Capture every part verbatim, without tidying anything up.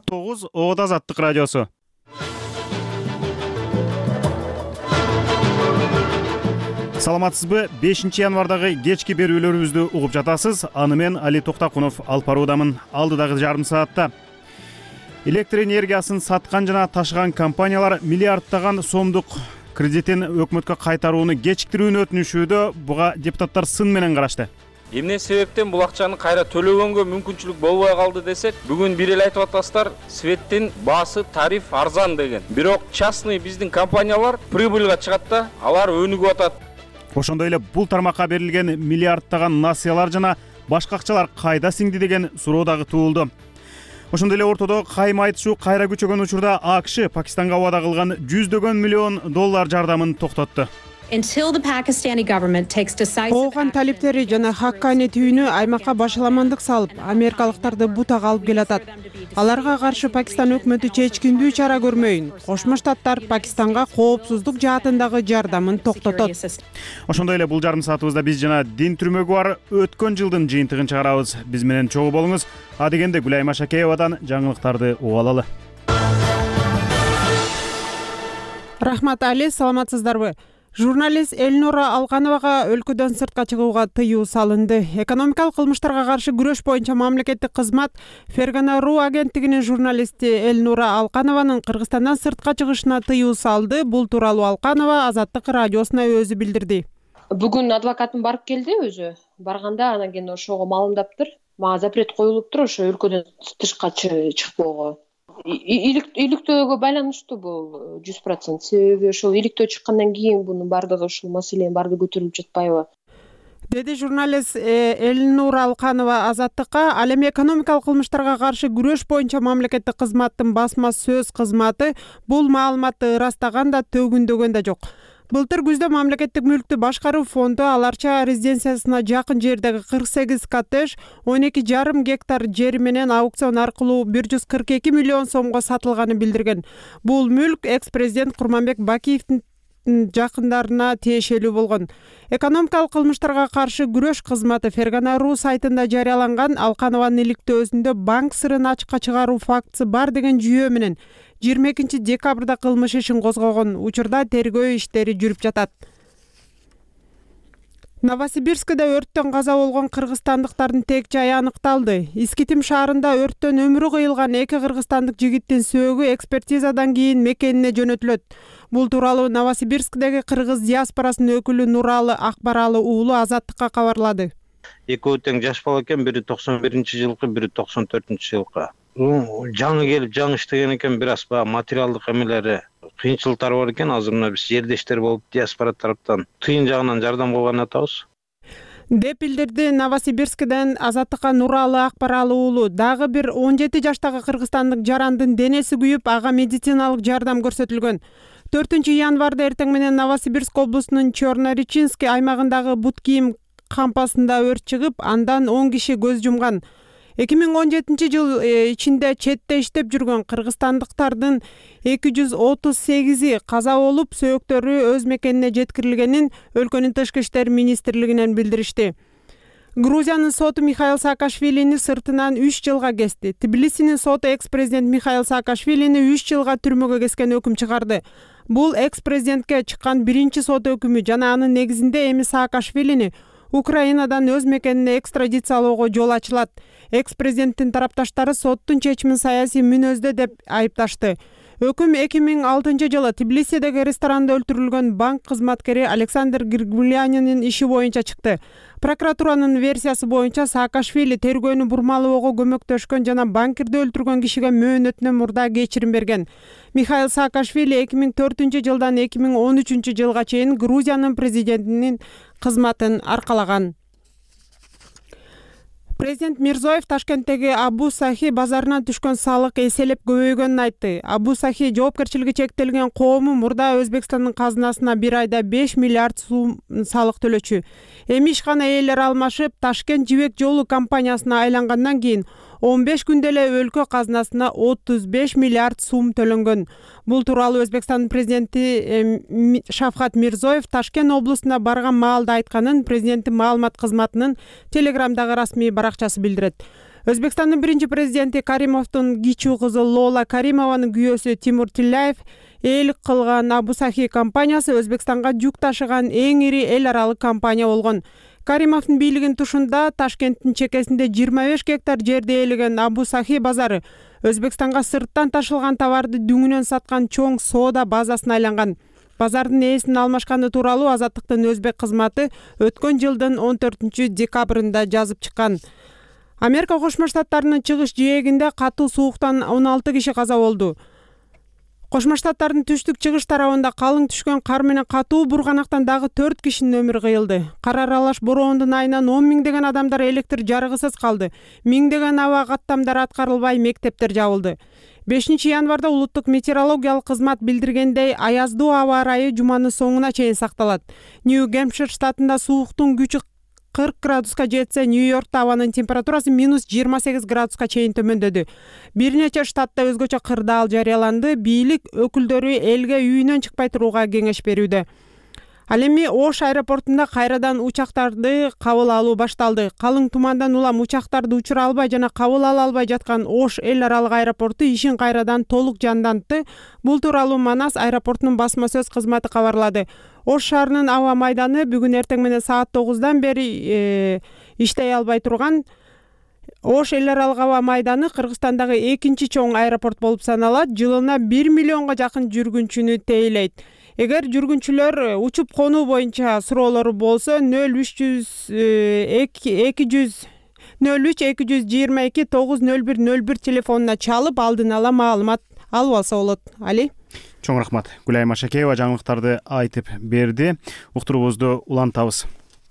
тогуз Ода Азаттык радиосу. Саламатсызбы? бешинчи январдагы кечки берүүлөрүбүздү угуп жатасыз. Аны мен Али Токтакунов алып баруудамын. Алдыдагы жарым саатта электр энергиясын саткан жана ташыган компаниялар миллиардтаган сомдук кредитин өкмөткө кайтарууну кечиктирүүнү өтүнүшүүдө. Буга депутаттар сын менен карашты. Эмне себептен бул акчаны кайра төлөгөнгө мүмкүнчүлүк болбой калды десек, бүгүн бир эле айтып атасыздар, светтин баасы тариф арзан деген. Бирок частный биздин компаниялар прибыльга чыгат да, алар өнүгүп атат. Ошондой эле бул тармакка берилген миллиардтаган насыялар жана башка акчалар кайда сиңди деген суроо дагы туулду. Ошондой эле ортодо кайма айтышуу кайра күчөгөн учурда АКШ Пакистанга убада кылган жүздөгөн миллион доллар жардамын токтотту. Ооган талиптери жана Хаккани түйүнү аймакка башаламандык салып, америкалыктарды бутага алып келатат. Аларга каршы Пакистан өкмөтү чечкиндүү чара көрмөйүн. Кошмо Штаттар Пакистанга коопсуздук жаатындагы жардамын токтотот. Ошондой эле бул жарым саатыбызда биз жана дин түрмөгү бар өткөн жылдын жыйынтыгын чыгарабыз. Биз менен чогуу болуңуз. Адегенде Гүлайма Шакеевадан жаңылыктарды угуп алалы. Рахмат Али, саламатсыздарбы? Журналист Эльнура Алкановага өлкөдөн сыртка чыгууга тыюу салынды. Экономикалык кылмыштарга каршы күрөш боюнча мамлекеттик кызмат Фергана.ру агенттигинин журналисти Эльнура Алканованын Кыргызстандан сыртка чыгышына тыюу салды. Бул тууралуу Алканова Азаттык радиосуна өзү билдирди. Бүгүн адвокатым барып келди өзү. Барганда анан кийин ошого маалымдаптыр. Мага запрет коюлуптур ошо өлкөдөн тышка чыкпоого. Иликтөөгө байланыштуу бул жүз процент. Себеби ошол иликтөө чыккандан кийин бунун бардыгы ушул маселенин бардыгы көтөрүлүп жатпайбы? Деди журналист Эльнура Алканова Азаттыкка. Ал эми экономикалык кылмыштарга каршы күрөш боюнча мамлекеттик кызматтын басма сөз кызматы бул маалыматты ырастаган да төгүндөгөн да жок. Былтыр күздө мамлекеттик мүлктү башкаруу фонду аларча резиденциясына жакын жердеги кырк сегиз коттедж, он эки жарым гектар жери менен аукцион аркылуу бир жүз кырк эки миллион сомго сатылганын билдирген. Бул мүлк экс-президент Курманбек Бакиевдин жакындарына тиешелүү болгон. Экономикалык кылмыштарга каршы күрөш кызматы Фергана.ру сайтында жарыяланган Алканованын иликтөөсүндө банк сырын ачыкка чыгаруу фактысы бар деген жүйө менен жыйырма экинчи декабрда кылмыш ишин козгогон. Учурда тергөө иштери жүрүп жатат. Новосибирскиде өрттөн каза болгон кыргызстандыктардын тек жайы аныкталды. Искитим шаарында өрттөн өмүрү кыйылган эки кыргызстандык жигиттин сөөгү экспертизадан кийин мекенине жөнөтүлөт. Бул тууралуу Новосибирскидеги кыргыз диаспорасынын өкүлү Нуралы Акбаралы уулу Азаттыкка кабарлады. Экөө тең жаш бала экен, бири токсон биринчи жылкы, бири токсон төртүнчү жылкы. Жаңы келип жаңы иштеген экен, бир аз баягы материалдык эмелери кыйынчылыктар бар экен. Азыр мына биз жердештер болуп диаспора тараптан тыйын жагынан жардам кылган атабыз. Деп билдирди Новосибирскиден Азаттыкка Нуралы Акбаралы уулу. Дагы бир он жети жаштагы кыргызстандык жарандын денеси күйүп, ага медициналык жардам көрсөтүлгөн. төртүнчү январда эртең менен Новосибирск облусунун Чорно-Речинский аймагындагы бут кийим кампасында өрт чыгып, андан он киши көз жумган. эки миң он жетинчи жыл ичинде четте иштеп жүргөн кыргызстандыктардын эки жүз отуз сегизи каза болуп, сөөктөрү өз мекенине жеткирилгенин өлкөнүн тышкы иштер министрлигинен билдиришти. Грузиянын соту Михаил Саакашвилини сыртынан үч жылга кести. Тбилисинин соту экс-президент Михаил Саакашвилини үч жылга түрмөгө кескен өкүм чыгарды. Бул экс-президентке чыккан биринчи сот өкүмү жана анын негизинде эми Саакашвилини Украинадан өз мекенине экстрадициялоого жол ачылат. Экс-президенттин тарапташтары соттун чечимин саясий мүнөздө деп айыпташты. Өкүм эки миң алтынчы жылы Тбилисидеги ресторанда өлтүрүлгөн банк кызматкери Александр Григулянинин иши боюнча чыкты. Прокуратуранын версиясы боюнча Саакашвили тергөөнү бурмалоого көмөктөшкөн жана банкирди өлтүргөн кишиге мөөнөтүнөн мурда кечирим берген. Михаил Саакашвили эки миң төртүнчү жылдан эки миң он үчүнчү жылга чейин Грузиянын президентинин кызматын аркалаган. Президент Мирзоев Ташкенттеги Абу Сахи базарынан түшкөн салык эселеп көбөйгөнүн айтты. Абу Сахи жоопкерчилиги чектелген коому мурда Өзбекстандын казынасына бир айда беш миллиард сом салык төлөчү. Эми ишкана ээлери алмашып, Ташкент жибек жолу компаниясына айлангандан кийин он беш күндө эле өлкө казынасына отуз беш миллиард сом төлөнгөн. Бул тууралуу Өзбекстандын президенти Шавкат Мирзоев Ташкент облусуна барган маалда айтканын президенттин маалымат кызматынын Телеграмдагы расмий баракчасы билдирет. Өзбекстандын биринчи президенти Каримовдун кичүү кызы Лола Каримованын күйөөсү Тимур Тилляев ээлик кылган Абу Сахи компаниясы Өзбекстанга жүк ташыган эң ири эл аралык компания болгон. Каримовдун бийлигинин тушунда Ташкенттин чекесинде жыйырма беш гектар жерди ээлеген Абу Сахи базары Өзбекстанга сырттан ташылган товарды дүңүнөн саткан чоң соода базасына айланган. Базардын ээсин алмашканы тууралуу Азаттыктын өзбек кызматы өткөн жылдын он төртүнчү декабрында жазып чыккан. Америка Кошмо Штаттарынын чыгыш жээгинде катуу сууктан он алты киши каза болду. Кошмо Штаттардын түштүк-чыгыш тарабында калың түшкөн кар менен катуу бурганактан дагы төрт кишинин өмүрү кыйылды. Кар аралаш бороондун айынан он миңдеген адамдар электр жарыгысыз калды. Миңдеген аба каттамдар аткарылбай, мектептер жабылды. бешинчи январда улуттук метеорологиялык кызмат билдиргендей, аяздуу аба ырайы жуманын соңуна чейин сакталат. Нью-Гэмпшир штатында сууктун күчү кырк градуска жетсе, Нью-Йоркто абанын температурасы минус жыйырма сегиз градуска чейин төмөндөдү. Бир нече штатта өзгөчө кырдаал жарыяланды. Бийлик өкүлдөрү элге үйүнөн чыкпай турууга кеңеш берүүдө. Ал эми Ош аэропортунда кайрадан учактарды кабыл алуу башталды. Калың тумандан улам учактарды учура албай жана кабыл ала албай жаткан Ош эл аралык аэропорту ишин кайрадан толук жандантты. Бул тууралуу Манас аэропортунун басма сөз кызматы кабарлады. Ош шаарынын аба майданы бүгүн эртең менен саат тогуздан бери иштей албай турган. Ош эл аралык аба майданы Кыргызстандагы экинчи чоң аэропорт болуп саналат. Жылына бир миллионго жакын жүргүнчүнү тейлейт. Эгер жүргүнчүлөр учуп конуу боюнча суроолору болсо нөл үч эки жүз жыйырма эки тогуз нөл бир нөл бир телефонуна чалып алдын ала маалымат алып алса болот. Али. Чоң рахмат. Гүлайым Ашакеева жаңылыктарды айтып берди. Уктуруубузду улантабыз.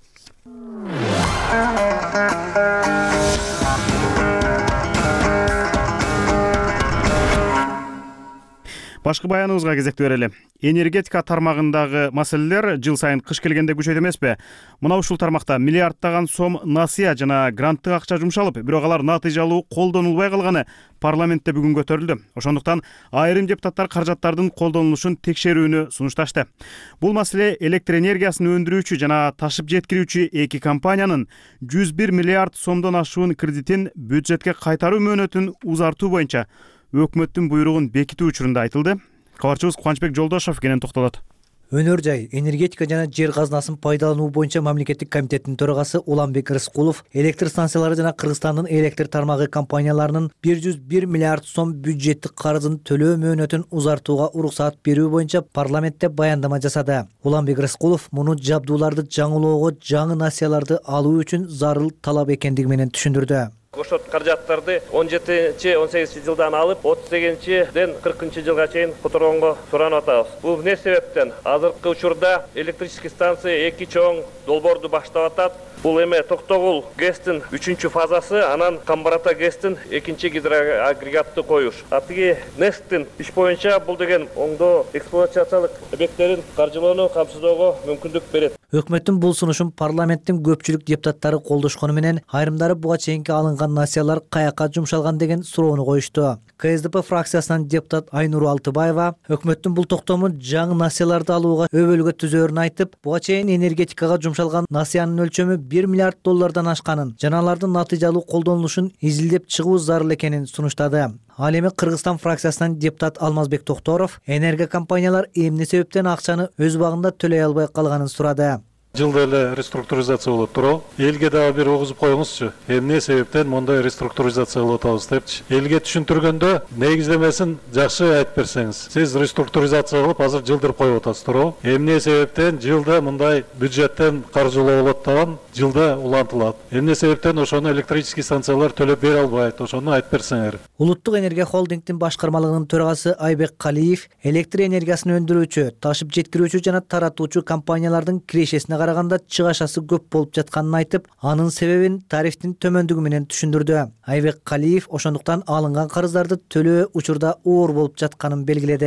Башкы баяныбызга кезек берели. Энергетика тармагындагы маселелер жыл сайын кыш келгенде күчөйт эмеспи? Мына ушул тармакта миллиарддаган сом насыя жана гранттык акча жумшалып, бирок алар натыйжалуу колдонулбай калганы парламентте бүгүн көтөрүлдү. Ошондуктан айрым депутаттар каражаттардын колдонулушун текшерүүнү сунушташты. Бул маселе электр энергиясын өндүрүүчү жана ташып жеткирүүчү эки компаниянын жүз бир миллиард сомдон ашуун кредитин бюджетке кайтаруу мөөнөтүн узартуу боюнча өкмөттүн буйругун бекитүү учурунда айтылды. Кабарчыбыз Кубанычбек Жолдошов кенен токтолот. Өнөр жай, энергетика жана жер казынасын пайдалануу боюнча мамлекеттик комитеттин төрагасы Уланбек Рыскулов электр станциялары жана Кыргызстандын электр тармагы компанияларынын бир жүз бир миллиард сом бюджеттик карызын төлөө мөөнөтүн узартууга уруксаат берүү боюнча парламентте баяндама жасады. Уланбек Рыскулов муну жабдууларды жаңылоого, жаңы насыяларды алуу үчүн зарыл талап экендиги менен түшүндүрдү. Ошол каражаттарды он жетинчи он сегизинчи жылдан алып отуз сегизинчиден кыркынчы жылга чейин которгонго суранып атабыз. Бул эмне себептен? Азыркы учурда электрический станция эки чоң долбоорду баштап атат. Бул эме Токтогул ГЭСтин үчүнчү фазасы, анан Камбарата ГЭСтин экинчи гидроагрегатты коюш. Атыги НЭСТин иш боюнча бул деген оңдоо эксплуатациялык объекттерин каржылоону камсыздоого мүмкүндүк берет. Өкмөттүн бул сунушун парламенттин көпчүлүк депутаттары колдошкону менен айрымдары буга чейинки алынган насыялар каяка жумшалган деген суроону коюшту. КСДП фракциясынан депутат Айнур Алтыбаева өкмөттүн бул токтому жаңы насыяларды алууга өбөлгө түзөөрүн айтып, буга чейин энергетикага жумшалган насыянын өлчөмү бир миллиард доллардан ашканын, жана алардын натыйжалуу колдонулушун изилдеп чыгуу зарыл экенин сунуштады. Ал эми Кыргызстан фракциясынан депутат Алмазбек Токторов энергокомпаниялар эмне себептен акчаны өз убагында төлөй албай калганын сурады. Жылда эле реструктуризация болуп туруп, элге дагы бир огузуп коюңузчу. Эмне себептен мындай реструктуризация кылып атабыз депчи. Элге түшүндүргөндө негиздемесин жакшы айтып берсеңиз. Сиз реструктуризация кылып азыр жылдырып коюп атасыз туруп. Эмне себептен жылда мындай бюджеттен каржылоо болот даган жылда улантылат. Эмне себептен ошону электрический станциялар төлөп бере албайт, ошону айтып берсеңер. Улуттук энергия холдингдин башкармалыгынын төрагасы Айбек Калиев электр энергиясын өндүрүүчү, ташып жеткирүүчү жана таратуучу компаниялардын кирешесине караганда чыгашасы көп болуп жатканын айтып, анын себебин тарифтин төмөндүгү менен түшүндүрдү. Айбек Калиев ошондуктан алынган карыздарды төлөө учурда оор болуп жатканын белгиледи.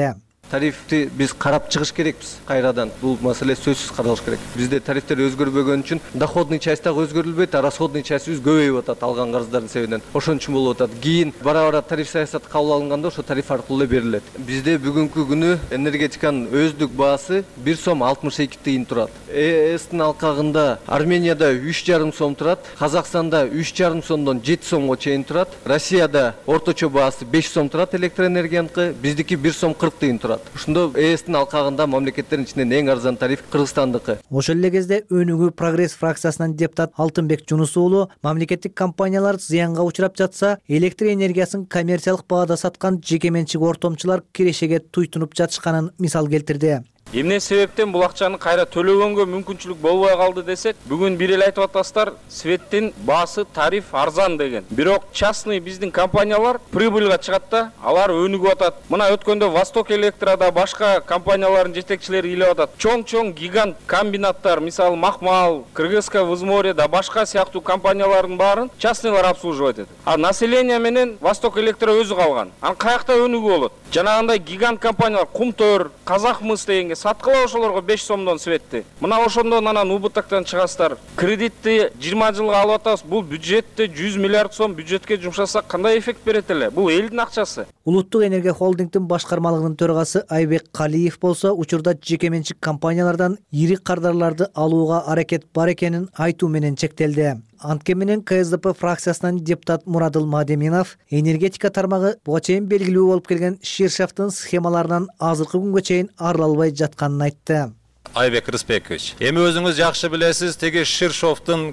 тарифти биз карап чыгыш керекпиз кайрадан. Бул маселе сөзсүз каралыш керек. Бизде тарифтер өзгөрбөгөн үчүн доходный часть дагы өзгөрүлбөйт, а расходный частьыбыз көбөйүп атат алган карыздардын себебинен. Ошон үчүн болуп атат. Кийин бара-бара тариф саясаты кабыл алынганда ошо тариф аркылуу берилет. Бизде бүгүнкү күнү энергетиканын өздүк баасы бир сом алтымыш эки тыйын турат. ЭСтин алкагында Арменияда үч жарым сом турат, Казакстанда үч жарым сомдон жети сомго чейин турат, Россияда орточо баасы беш сом турат электроэнергияныкы, биздики бир сом кырк тыйын турат. Ошондо ЭСтин алкагында мамлекеттердин ичинен эң арзан тариф Кыргызстандыкы. Ошол эле кезде өнүгүү прогресс фракциясынан депутат Алтынбек Жунус уулу мамлекеттик компаниялар зыянга учурап жатса, электр энергиясын коммерциялык баада саткан жеке менчик ортомчулар кирешеге туйтунуп жатышканын мисал келтирди. Эмне себептен бул акчаны кайра төлөгөнгө мүмкүнчүлүк болбой калды десек, бүгүн бир эле айтып атасыздар, светтин баасы тариф арзан деген. Бирок частный биздин компаниялар прибыльга чыгат да, алар өнүгүп атат. Мына өткөндө Восток Электрада башка компаниялардын жетекчилери илеп атат. Чоң-чоң гигант комбинаттар, мисалы Махмал, Кыргызское Вызморье да башка сыяктуу компаниялардын баарын частныйлар обслуживать этет. А население менен Восток Электро өзү калган. Анан каякта өнүгүү болот? Жанагындай гигант компаниялар Кумтөр, Казахмыс дегенге саткыла ошолорго беш сомдон светти. Мына ошондон анан убыттыктан чыгасыздар. Кредитти жыйырма жылга алып атабыз. Бул бюджетте жүз миллиард сом бюджетке жумшасак кандай эффект берет эле? Бул элдин акчасы. Улуттук энергия холдингдин башкармалыгынын төрагасы Айбек Калиев болсо, учурда жеке менчик компаниялардан ири кардарларды алууга аракет бар экенин айтуу менен чектелди. Анткени менен КСДП фракциясынан депутат Мурадыл Мадеминов энергетика тармагы буга чейин белгилүү болуп келген Ширшавтын схемаларынан азыркы күнгө чейин арыла албай жатканын айтты. Айбек Рысбекович, эми өзүңүз жакшы билесиз, теги Ширшовдун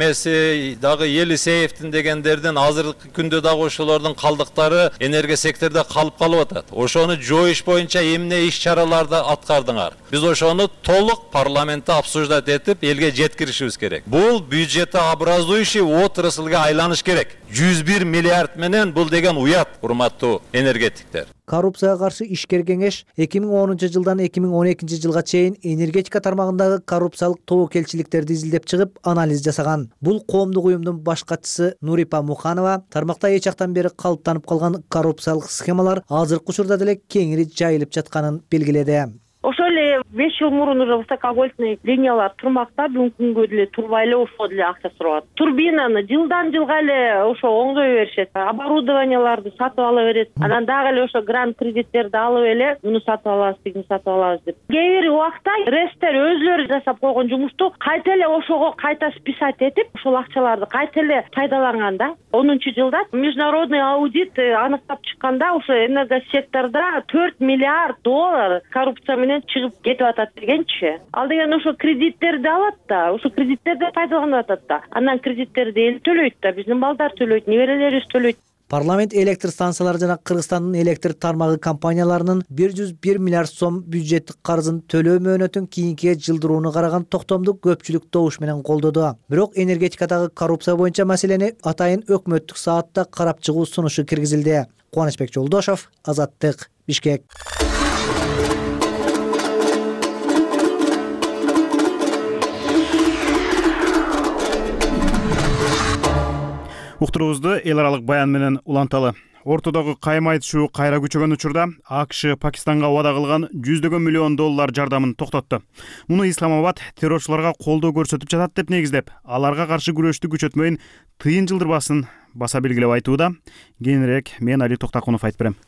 эмеси дагы Елисеевдин дегендердин азыркы күндө дагы ошолордун калдыктары энергия секторунда калып калып атат. Ошону жоюш боюнча эмне иш чараларды аткардыңар? Биз ошону толук парламентте обсуждать этип, элге жеткиришибиз керек. Бул бюджетообразующий отраслга айланыш керек. жүз бир миллиард менен бул деген уят, урматтуу энергетиктер. Коррупцияга каршы ишкер кеңеш эки миң онунчу жылдан эки миң он экинчи жылга чейин энергетика тармагындагы коррупциялык тобокелчиликтерди изилдеп чыгып, анализ жасаган. Бул коомдук уюмдун баш катчысы Нурипа Муханова тармакта эч жактан бери калыптанып калган коррупциялык схемалар азыркы учурда деле кеңири жайылып жатканын белгиледи. Ошол эле беш жыл мурун уже высоковольтный линиялар турмакта, бүгүнкү күнгө деле турбай эле ошого деле акча сурап. Турбинаны жылдан жылга эле ошо оңдой беришет. Оборудованияларды сатып ала берет. Анан дагы эле ошо грант кредиттерди алып эле муну сатып алабыз, тигини сатып алабыз деп. Кээ бир убакта рестер өзүлөрү жасап койгон жумушту кайта эле ошого кайта списать этип, ошол акчаларды кайта эле пайдаланганда, онунчу жылда международный аудит аныктап чыкканда ошо энергосекторда төрт миллиард доллар коррупция менен чыгып кетип атат дегенчи. Ал деген ошо кредиттерди алат да, ошо кредиттерди пайдаланып атат да. Андан кредиттерди эл төлөйт да, биздин балдар төлөйт, неберелерибиз төлөйт. Парламент электр станциялары жана Кыргызстандын электр тармагы компанияларынын бир жүз бир миллиард сом бюджеттик карызын төлөө мөөнөтүн кийинкиге жылдырууну караган токтомду көпчүлүк добуш менен колдоду. Бирок энергетикадагы коррупция боюнча маселени атайын өкмөттүк саатта карап чыгуу сунушу киргизилди. Кубанычбек Жолдошов, Азаттык, Бишкек. Уктуруубузду эл аралык баян менен уланталы. Ортодогу кайма айтышуу кайра күчөгөн учурда АКШ Пакистанга убада кылган жүздөгөн миллион доллар жардамын токтотту. Муну Исламабад террорчуларга колдоо көрсөтүп жатат деп негиздеп, аларга каршы күрөштү күчөтмөйүн тыйын жылдырбасын баса белгилеп айтууда. Кийинирээк мен Али Токтакунов айтып берем.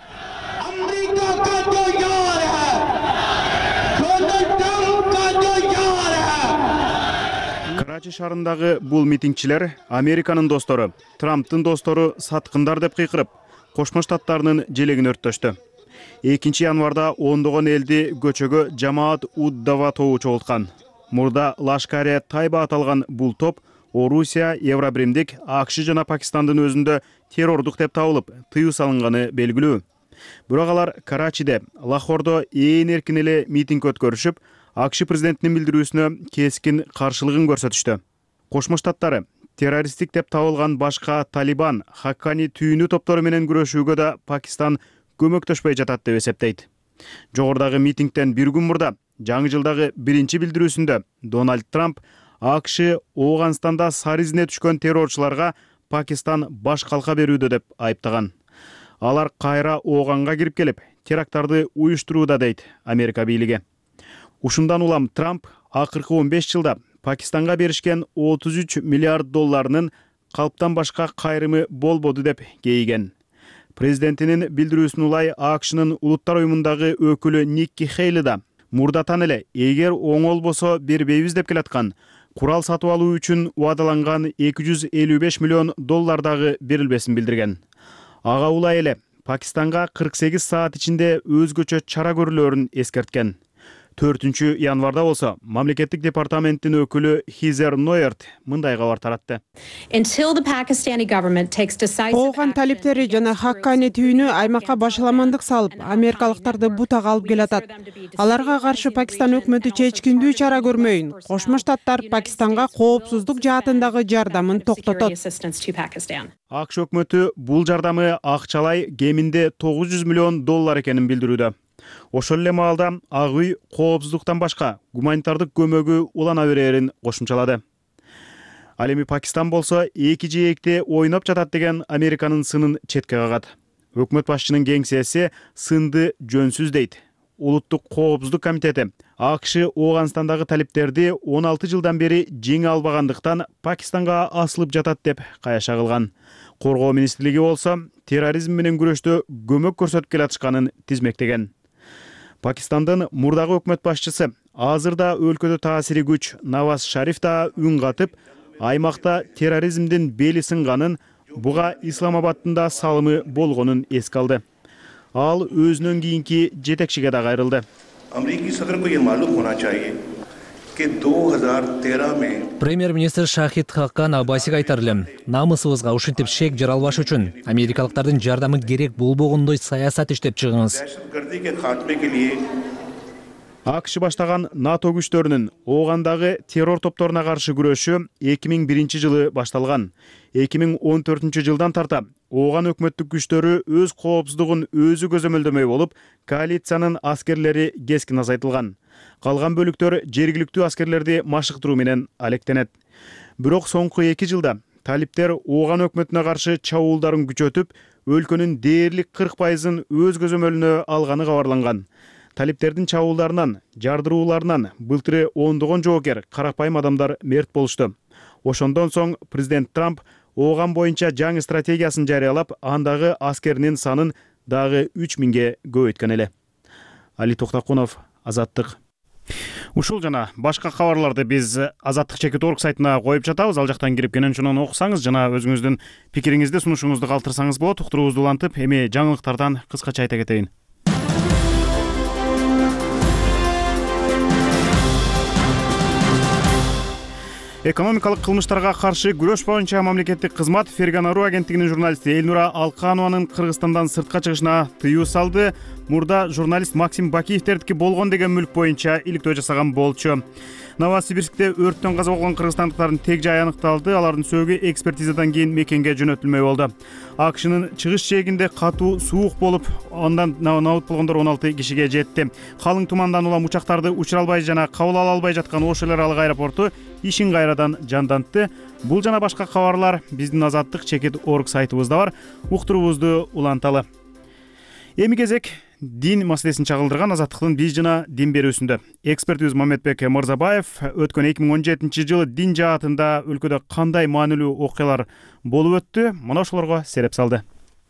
Карачи шаарындагы бул митингчилер Американын достору, Трамптын достору саткындар деп кыйкырып, Кошмо Штаттарынын желегин өрттөштү. экинчи январда ондогон элди көчөгө Жамаат уд-Дава тобу чогулткан. Мурда Лашкаре Тайба аталган бул топ Орусия, Евробиримдик, АКШ жана Пакистандын өзүндө террордук деп табылып, тыюу салынганы белгилүү. Бирок алар Карачиде, Лахордо ээн эркин эле митинг өткөрүшүп, АКШ президентинин билдирүүсүнө кескин каршылыгын көрсөтүштү. Кошмо Штаттары террористтик деп табылган башка Талибан, Хаккани түйүнү топтору менен күрөшүүгө да Пакистан көмөктөшпөй жатат деп эсептейт. Жогорудагы митингден бир күн мурда жаңы жылдагы биринчи билдирүүсүндө Дональд Трамп АКШ Ооганстанда сары изине түшкөн террорчуларга Пакистан баш калка берүүдө деп айыптаган. Алар кайра Ооганга кирип келип, теракттарды уюштурууда дейт Америка бийлиги. Ушундан улам Трамп акыркы он беш жылда Пакистанга беришкен отуз үч миллиард долларынын калптан башка кайрымы болбоду деп кейиген. Президентинин билдирүүсүнө улай АКШнын улуттар уюмундагы өкүлү Никки Хейли да мурдатан эле эгер оңол болсо бербейбиз деп келаткан курал сатып алуу үчүн убадаланган эки жүз элүү беш миллион доллар дагы берилбесин билдирген. Ага улай эле Пакистанга кырк сегиз саат ичинде өзгөчө чара көрүлөрүн эскерткен. төртүнчү январда болсо мамлекеттик департаменттин өкүлү Хизер Ноерт мындай кабар таратты. Ооган талиптери жана Хаккани түйүнү аймакка башаламандык салып, америкалыктарды бутага алып келатат. Аларга каршы Пакистан өкмөтү чечкиндүү чара көрмөйүн. Кошмо Штаттар Пакистанга коопсуздук жаатындагы жардамын токтотот. АКШ өкмөтү бул жардамы акчалай кеминде тогуз жүз миллион доллар экенин билдирүүдө. Ошол эле маалда Ак үй коопсуздуктан башка гуманитардык көмөгү улана берерин кошумчалады. Ал эми Пакистан болсо эки жээкте ойноп жатат деген Американын сынын четке кагат. Өкмөт башчынын кеңсеси сынды жөнсүз дейт. Улуттук коопсуздук комитети АКШ Ооганстандагы талиптерди он алты жылдан бери жеңе албагандыктан Пакистанга асылып жатат деп каяша кылган. Коргоо министрлиги болсо терроризм менен күрөштө көмөк көрсөтүп келатышканын тизмектеген. Пакистандын мурдагы өкмөт башчысы азырда өлкөдө таасири күч Наваз Шариф да үн катып, аймакта терроризмдин бели сынганын, буга Исламабадтын да салымы болгонун эске алды. Ал өзүнөн кийинки жетекчиге да кайрылды. Премьер-министр Шахид Хаккан Аббасига айтар элем, намысыбызга ушинтип шек жаралбаш үчүн америкалыктардын жардамы керек болбогондой саясат иштеп чыгыңыз. АКШ баштаган НАТО күчтөрүнүн Оогандагы террор топторуна каршы күрөшү эки миң биринчи жылы башталган. эки миң он төртүнчү жылдан тарта Ооган өкмөттүк күчтөрү өз коопсуздугун өзү көзөмөлдөмөй болуп, коалициянын аскерлери кескин азайтылган. Калган бөлүктөр жергиликтүү аскерлерди машыктыруу менен алектенет. Бирок соңку эки жылда талиптер Ооган өкмөтүнө каршы чабуулдарын күчөтүп, өлкөнүн дээрлик кырк пайызын өз көзөмөлүнө алганы кабарланган. Талиптердин чабуулдарынан, жардырууларынан былтыры ондогон жоокер карапайым адамдар мерт болушту. Ошондон соң президент Трамп Ооган боюнча жаңы стратегиясын жарыялап, андагы аскеринин санын дагы үч миңге көбөйткөн эле. Али Токтакунов, Азаттык. Ушул жана башка кабарларды биз Азаттык чекит орг сайтына коюп жатабыз. Ал жактан кирип кенен окусаңыз жана өзүңүздүн пикириңизди, сунушуңузду калтырсаңыз болот. Уктуруубузду улантып, эми жаңылыктардан кыскача айта кетейин. Экономикалык кылмыштарга каршы күрөш боюнча мамлекеттик кызмат Ферганару агенттигинин журналисти Элнура Алканованын Кыргызстандан сыртка чыгышына тыюу салды. Мурда журналист Максим Бакиевтердики болгон деген мүлк боюнча иликтөө жасаган болчу. Новосибирскте өрттөн каза болгон кыргызстандыктардын тег жайы аныкталды. Алардын сөөгү экспертизадан кийин мекенге жөнөтүлмөй болду. АКШнын чыгыш жээгинде катуу суук болуп, андан набыт болгондор он алты кишиге жетти. Калың тумандан улам учактарды учура албай жана кабыл ала албай жаткан Ош эл аралык аэропорту ишин кайрадан жандантты. Бул жана башка кабарлар биздин Азаттык чекит орг сайтыбызда бар. Уктуруубузду уланталы. Эми кезек дин маселесин чагылдырган Азаттыктын биз жана дин берүүсүндө. Экспертибиз Мамедбек Мырзабаев өткөн эки миң он жетинчи жылы дин жаатында өлкөдө кандай маанилүү окуялар болуп өттү? Мына ошолорго сереп салды.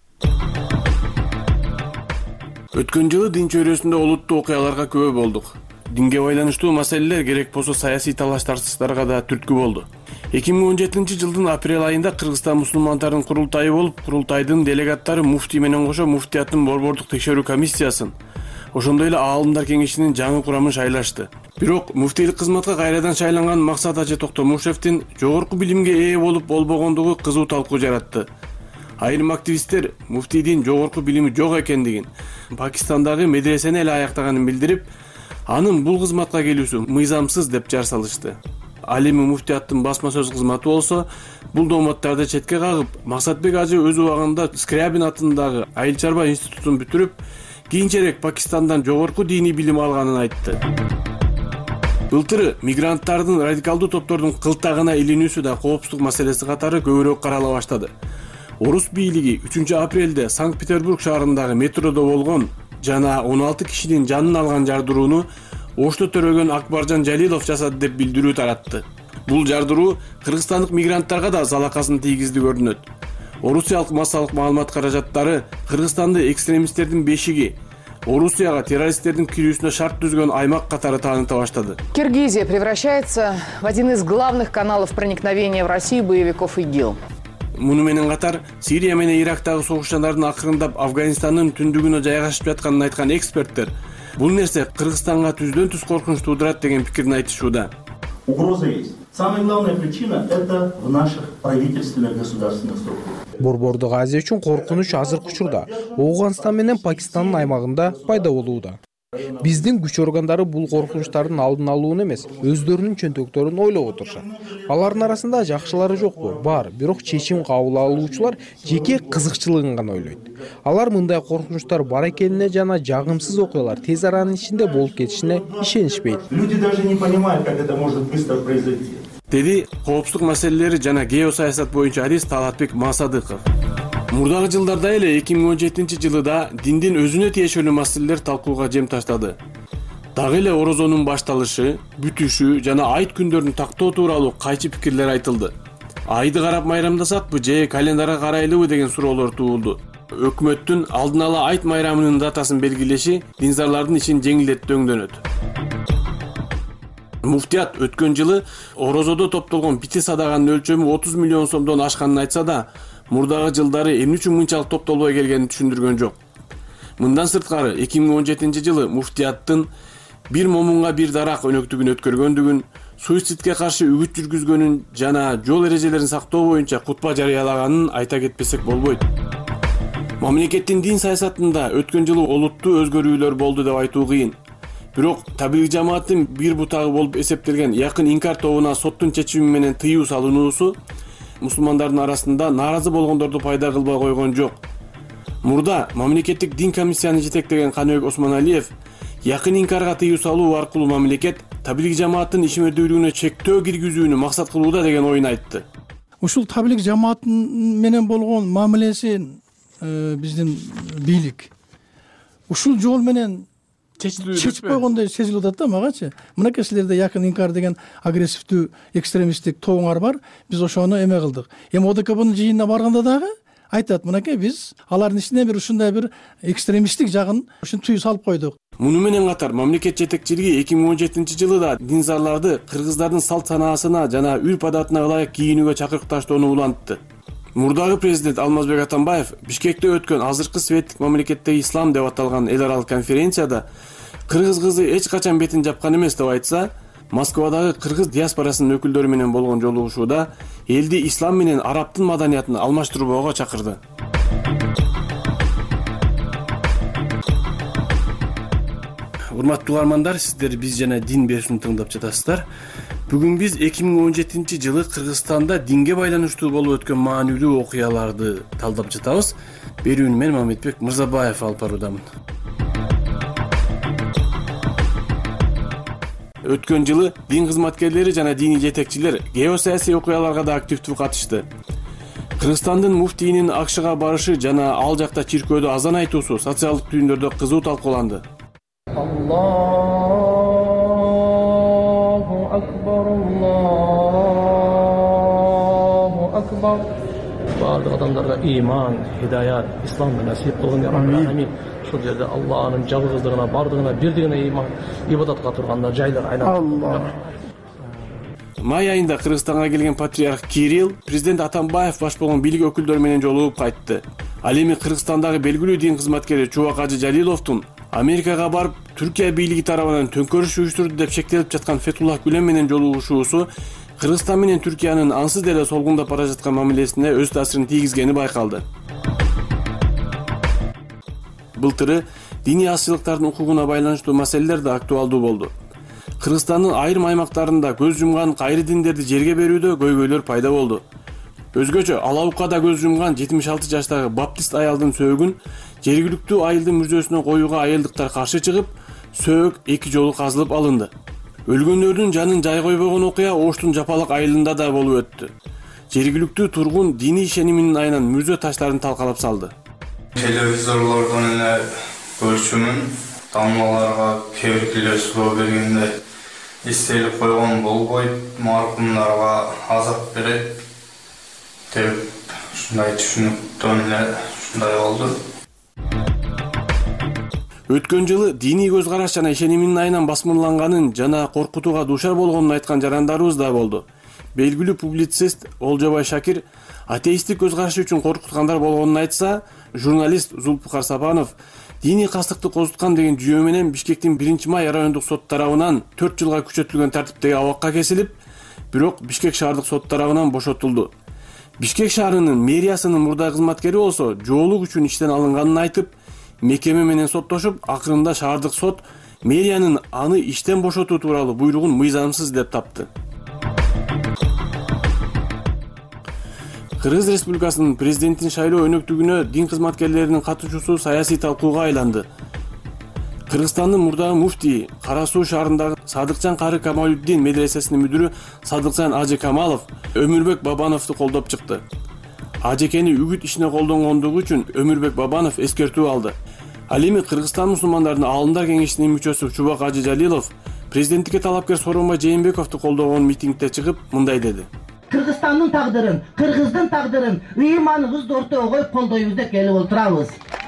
Өткөн жылы дин чөйрөсүндө олуттуу окуяларга күбө болдук. Динге байланыштуу маселелер керек болсо саясий талаш-тартыштарга да түрткү болду. эки миң он жетинчи жылдын апрель айында Кыргызстан мусулмандарынын курултайы болуп, курултайдын делегаттары муфтий менен кошо муфтияттын борбордук текшерүү комиссиясын, ошондой эле аалымдар кеңешинин жаңы курамын шайлашты. Бирок муфтийлик кызматка кайрадан шайланган Максат Ажы Токтомушевдин жогорку билимге ээ болуп болбогондугу кызуу талкуу жаратты. Айрым активисттер муфтийдин жогорку билими жок экендигин, Пакистандагы медресени эле аяктаганын билдирип, анын бул кызматка келүүсү мыйзамсыз деп жар салышты. Ал эми муфтияттын басма сөз кызматы болсо, бул дооматтарды четке кагып, Максатбек Ажы өз убагында Скрябин атындагы айыл чарба институтун бүтүрүп, кийинчерээк Пакистандан жогорку диний билим алганын айтты. Былтыры мигранттардын радикалдуу топтордун кылтагына илинүүсү да коопсуздук маселеси катары көбүрөөк карала баштады. Орус бийлиги үчүнчү апрелде Санкт-Петербург шаарындагы метродо болгон жана он алты кишинин жанын алган жардырууну Ошто төрөгөн Акбаржан Жалилов жасады деп билдирүү таратты. Бул жардыруу кыргызстандык мигранттарга да залакасын тийгизди көрүнөт. Орусиялык массалык маалымат каражаттары Кыргызстанды экстремисттердин бешиги, Орусияга террористтердин кирүүсүнө шарт түзгөн аймак катары тааныта баштады. Киргизия превращается в один из главных каналов проникновения в Россию боевиков ИГИЛ. Муну менен катар Сирия менен Ирактагы согушчандардын акырындап Афганистандын түндүгүнө жайгашып жатканын айткан эксперттер бул нерсе Кыргызстанга түздөн түз коркунуч туудурат деген пикирин айтышууда. Угроза есть. Самая главная причина – это в наших правительственных государственных структурах. Борбордук Азия үчүн коркунуч азыркы учурда Ооганстан менен Пакистандын аймагында пайда болууда. Биздин күч органдары бул коркунучтардын алдын алууну эмес, өздөрүнүн чөнтөктөрүн ойлоп отурушат. Алардын арасында жакшылары жокпу, бар, бирок чечим кабыл алуучулар жеке кызыкчылыгын гана ойлойт. Алар мындай коркунучтар бар экенине жана жагымсыз окуялар тез аранын ичинде болуп кетишине ишенишпейт. Люди даже не понимают, как это может быстро произойти. Деди коопсуздук маселелери жана геосаясат боюнча адис Талатбек Масадыков. Мурдагы жылдарда эле эки миң он жетинчи жылы да диндин өзүнө тиешелүү маселелер талкууга жем таштады. Дагы эле орозонун башталышы, бүтүшү жана айт күндөрүн тактоо тууралуу кайчы пикирлер айтылды. Айды карап майрамдасакпы же календарга карайлыбы деген суроолор туулду. Өкмөттүн алдын ала айт майрамынын датасын белгилеши диндарлардын ишин жеңилдетти өңдөнөт. Муфтият өткөн жылы орозодо топтолгон бити садаганын өлчөмү отуз миллион сомдон ашканын айтса да, мурдагы жылдары эмне үчүн мынчалык топтолбой келгенин түшүндүргөн жок. Мындан сырткары эки миң он жетинчи жылы муфтияттын бир момунга бир дарак өнөктүгүн өткөргөндүгүн, суицидке каршы үгүт жүргүзгөнүн жана жол эрежелерин сактоо боюнча кутба жарыялаганын айта кетпесек болбойт. Мамлекеттин дин саясатында өткөн жылы олуттуу өзгөрүүлөр болду деп айтуу кыйын. Бирок таблиг жамааттын бир бутагы болуп эсептелген Якын инкар тобуна соттун чечими менен тыюу салынуусу мусулмандардын арасында нааразы болгондорду пайда кылбай койгон жок. Мурда мамлекеттик дин комиссияны жетектеген Каныбек Осмоналиев Якын инкарга тыюу салуу аркылуу мамлекет таблиг жамааттын ишмердүүлүгүнө чектөө киргизүүнү максат кылууда деген оюн айтты. Ушул таблиг жамааттын менен болгон мамилеси биздин бийлик ушул жол менен чечип койгондой сезилип атат да магачы. Мынакей силерде Якын инкар деген агрессивдүү экстремисттик тобуңар бар. Биз ошону эме кылдык. Эми О Д К Б'нын жыйынына барганда дагы айтат, мынакей биз алардын ичине бир ушундай бир экстремисттик жагын ушин тыюу салып койдук. Муну менен катар мамлекет жетекчилиги эки миң он жетинчи жылы да динзарларды кыргыздардын салт санаасына жана үрп адатына ылайык кийинүүгө чакырыкташтоону улантты. Мурдагы президент Алмазбек Атамбаев Бишкекте өткөн азыркы светтик мамлекеттеги ислам деп аталган эл аралык конференцияда кыргыз кызы эч качан бетин жапкан эмес деп айтса, Москвадагы кыргыз диаспорасынын өкүлдөрү менен болгон жолугушууда элди ислам менен арабтын маданиятын алмаштырбоого чакырды. Урматтуу угармандар, сиздер биз жана дин берүүсүн тыңдап жатасыздар. Бүгүн биз эки миң он жетинчи жылы Кыргызстанда динге байланыштуу болуп өткөн маанилүү окуяларды талдап жатабыз. Берүүнү мен Мамедбек Мырзабаев алып баруудамын. Өткөн жылы дин кызматкерлери жана диний жетекчилер геосаясий окуяларга да активдүү катышты. Кыргызстандын муфтийинин Акшга барышы жана ал жакта чиркөөдө азан айтуусу социалдык түйүндөрдө кызуу талкууланды. Аллаху акбар, Аллаху акбар. Бардык адамдарга иман, хидаят, исламды насип кылгын я Раббил Аламин. Ушул жерде Аллахнын жалгыздыгына, бардыгына, бирдигине иман, ибадатка турганда жайлар айланып. Май айында Кыргызстанга келген патриарх Кирилл президент Атамбаев баш болгон бийлик өкүлдөрү менен жолугуп кайтты. Ал эми Кыргызстандагы белгилүү дин кызматкери Чубак Ажы Жалиловдун Америкага барып Түркия бийлиги тарабынан төңкөрүш уюштурду деп шектелип жаткан Фетуллах Гүлен менен жолугушуусу Кыргызстан менен Түркиянын ансыз деле солгундап бара жаткан мамилесине өз таасирин тийгизгени байкалды. Былтыры диний азчылыктардын укугуна байланыштуу маселелер да актуалдуу болду. Кыргызстандын айрым аймактарында көз жумган кайры диндерди жерге берүүдө көйгөйлөр пайда болду. Өзгөчө Алаукада көз жумган жетимиш алты жаштагы баптист аялдын сөөгүн жергиликтүү айылдын мүрзөсүнө коюуга айылдыктар каршы чыгып, сөөгү эки жолу казылып алынды. Өлгөндөрдүн жанын жай койбогон окуя Оштун Жапалак айылында да болуп өттү. Жергиликтүү тургун диний ишениминин айынан мүрзө таштарын талкалап салды. Телевизорлордон эле көрчүмүн. Тамгаларга кебиркилер сулоо бергенде эстелип койгон болбойт, маркумдарга азап берет деп ушундай түшүнүктөн эле ушундай болду. Өткөн жылы диний көз караш жана ишениминин айынан басмырланганын жана коркутууга дуушар болгонун айткан жарандарыбыз да болду. Белгилүү публицист Олжобай Шакир атеисттик көз карашы үчүн коркуткандар болгонун айтса, журналист Зулпукар Сапанов диний кастыкты козуткан деген жүйө менен Бишкектин биринчи май райондук сот тарабынан төрт жылга күчөтүлгөн тартиптеги абакка кесилип, бирок Бишкек шаардык сот тарабынан бошотулду. Бишкек шаарынын мэриясынын мурдагы кызматкери болсо жоолук үчүн иштен алынганын айтып, мекеме менен соттошуп, акырында шаардык сот мэриянын аны иштен бошотуу тууралуу буйругун мыйзамсыз деп тапты. Кыргыз Республикасынын президенттин шайлоо өнөктүгүнө дин кызматкерлеринин катышуусу саясий талкууга айланды. Кыргызстандын мурдагы муфтии Кара Суу шаарындагы Садыкжан Кары Камалуддин медресесинин мүдүрү Садыкжан Ажы Камалов Өмүрбек Бабановду колдоп чыкты. Ажекени үгүт ишине колдонгондугу үчүн Өмүрбек Бабанов эскертүү алды. Ал эми Кыргызстан мусулмандардын аалымдар кеңешинин мүчөсү Чубак Ажы Жалилов президенттикке талапкер Сооронбай Жээнбековду колдогон митингде чыгып мындай деди. Кыргызстандын тагдырын, кыргыздын тагдырын ыйманыбызды ортого коюп колдойбуз деп келип отурабыз.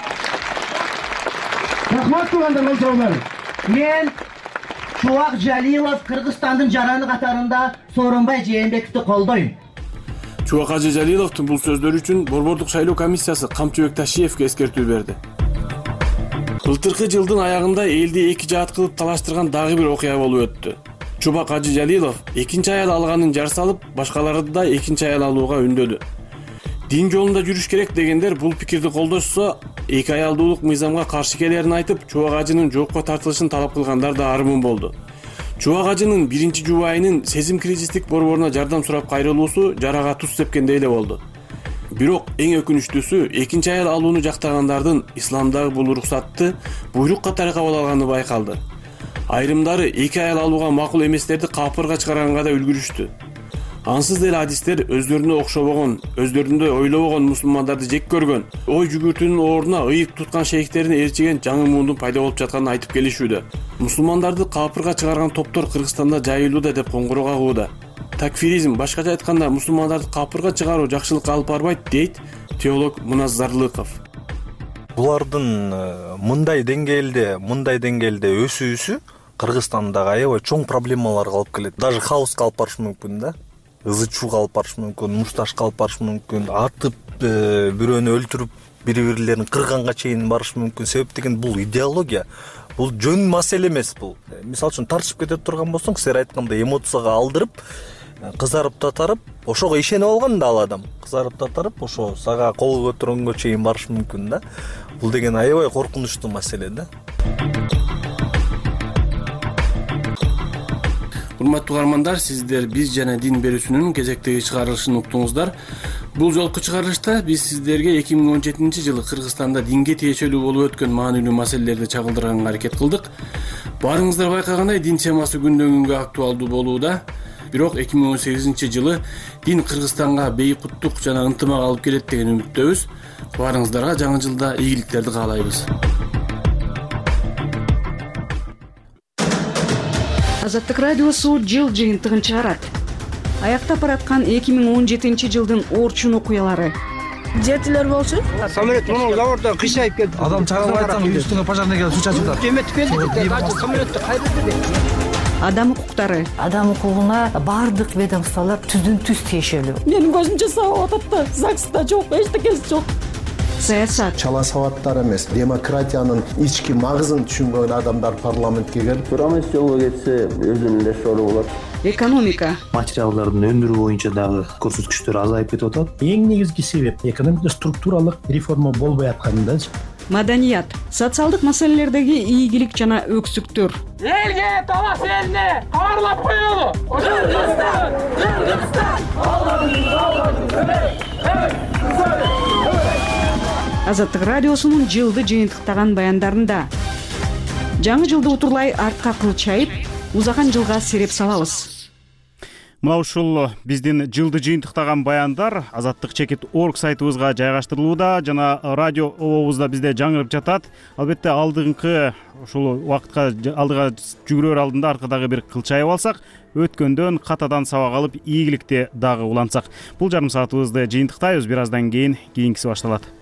Рахмат туугандар, болжолдор. Мен Чубак Жалилов Кыргызстандын жараны катарында Сооронбай Жээнбековду колдойм. Чубак Ажы Жалиловдун бул сөздөрү үчүн Борбордук шайлоо комиссиясы Камчыбек Ташиевге эскертүү берди. Былтыркы жылдын аягында элди эки жаат кылып талаштырган дагы бир окуя болуп өттү. Чубак Ажы Жалилов экинчи аял алганын жар салып, башкаларды да экинчи аял алууга үндөдү. Дин жолунда жүрүш керек дегендер бул пикирди колдошсо, эки аялдуулук мыйзамга каршы келерин айтып, Чубак Ажынын жоопко тартылышын талап кылгандар да армын болду. Чубак Ажынын биринчи жубайынын сезим кризистик борборуна жардам сурап кайрылуусу жарага туз сепкендей эле болду. Бирок эң өкүнүчтүүсү экинчи аял алууну жактагандардын исламдагы бул уруксатты буйрук катары кабыл алганы байкалды. Айрымдары эки аял алууга макул эместерди капырга чыгарганга да үлгүрүштү. Ансыз деле адистер өздөрүнө окшобогон, өздөрүндө ойлобогон мусулмандарды жек көргөн, ой жүгүртүүнүн ордуна ыйык туткан шейхтерин ээрчиген жаңы муундун пайда болуп жатканын айтып келишүүдө. Мусулмандарды капырга чыгарган топтор Кыргызстанда жайылууда деп коңгуроо кагууда. Такфиризм, башкача айтканда, мусулмандарды капырга чыгаруу жакшылыкка алып барбайт, дейт теолог Муназ Зарлыков. Булардын мындай деңгээлде, мындай деңгээлде өсүүсү Кыргызстандагы аябай чоң проблемаларга алып келет. Даже хаоска алып барышы мүмкүн да. Ызы чууга алып барышы мүмкүн, мушташка алып барышы мүмкүн, атып, бирөөнү өлтүрүп, бири-бирлерин кырганга чейин барышы мүмкүн. Себеп деген бул идеология. Бул жөн маселе эмес бул. Мисалы үчүн тартышып кете турган болсоң, силер айткандай эмоцияга алдырып, кызарып татарып, ошого ишенип алган да ал адам. Кызарып татарып, ошо сага кол көтөргөнгө чейин барышы мүмкүн да. Бул деген аябай коркунучтуу маселе да. Урматтуу угармандар, сиздер биз жана дин берүүсүнүн кезектеги чыгарылышын уктуңуздар. Бул жолку чыгарылышта биз сиздерге эки миң он жетинчи жылы Кыргызстанда динге тиешелүү болуп өткөн маанилүү маселелерди чагылдырганга аракет кылдык. Баарыңыздар байкагандай, дин темасы күндөн күнгө актуалдуу болууда. Бирок эки миң он сегизинчи жылы дин Кыргызстанга бейкуттук жана ынтымак алып келет деген үмүттөбүз. Баарыңыздарга жаңы жылда ийгиликтерди каалайбыз. Азаттык радиосу жыл жыйынтыгын чыгарат. Аяктап бараткан эки миң он жетинчи жылдын орчун окуялары. Жетилер болчу. Самолет мына заводдон кыйшайып келди. Адам чагып айтсаң, үстүңө пожарный келип суу чачып атат. Эметип келди. Самолетти кайрылды. Адам укуктары. Адам укугуна бардык ведомстволор түздүн түз тиешелүү. Менин көзүмчө сабап атат да, ЗАГСта жок, эчтекеси жок. Саясат. Чала сабаттар эмес, демократиянын ички магызын түшүнгөн адамдар парламентке келип, турамыз жолго кетсе өзүнүн эле сору болот. Экономика. Материалдардын өндүрүү боюнча дагы көрсөткүчтөр азайып кетип атат. Эң негизги себеп экономикада структуралык реформа болбой аткандачы. Маданият. Социалдык маселелердеги ийгилик жана өксүктөр. Элге талаш элине кабарлап коелу. Кыргызстан, Кыргызстан, Азаттык радиосунун жылды жыйынтыктаган баяндарында жаңы жылды утурлай артка кылчайып, узаган жылга сереп салабыз. Мына ушул биздин жылды жыйынтыктаган баяндар азаттык чекит орг сайтыбызга жайгаштырылууда жана радио обобузда бизде жаңырып жатат. Албетте алдыңкы ушул убакытка алдыга жүгүрөр алдында аркадагы бир кылчайып алсак, өткөндөн катадан сабак алып ийгиликти дагы улантсак. Бул жарым саатыбызды жыйынтыктайбыз, бир аздан кийин кийинкиси башталат.